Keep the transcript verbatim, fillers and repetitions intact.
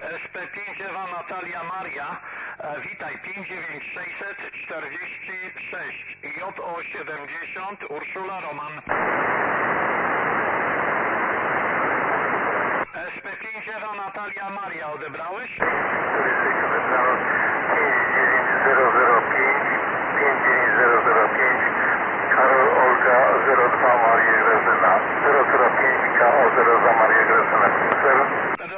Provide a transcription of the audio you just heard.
S P pięć Ewa Natalia Maria, e, witaj, pięć dziewięć sześćset czterdzieści sześć, J O siedemdziesiąt, Urszula Roman. S P pięć Ewa Natalia Maria, odebrałeś? pięć dziewięć zero zero pięć